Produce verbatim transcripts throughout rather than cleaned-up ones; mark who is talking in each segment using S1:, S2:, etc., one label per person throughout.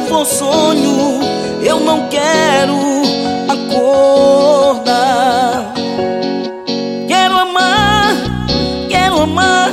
S1: for sonho, eu não quero acordar. Quero amar, quero amar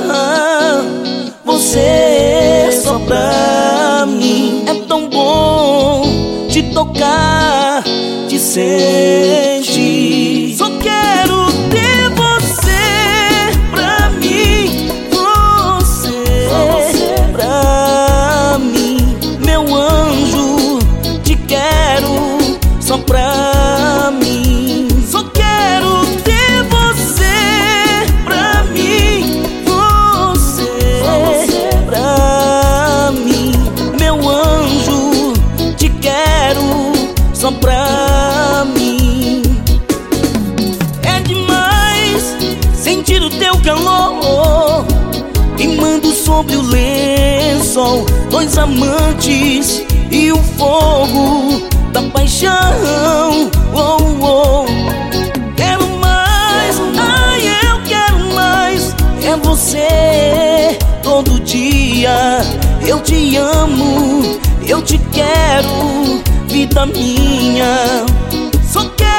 S1: você só pra mim. É tão bom te tocar, te sentir. Só quero ter você pra mim, você, você pra mim. Meu anjo, te quero só pra mim. Só quero ter você pra mim, você, você pra mim. Meu anjo, te quero só pra mim. É demais sentir o teu calor queimando sobre o lençol. Dois amantes e o fogo da paixão. Oh, oh. Quero mais, ai, eu quero mais. É você todo dia. Eu te amo, eu te quero, vida minha. Só quero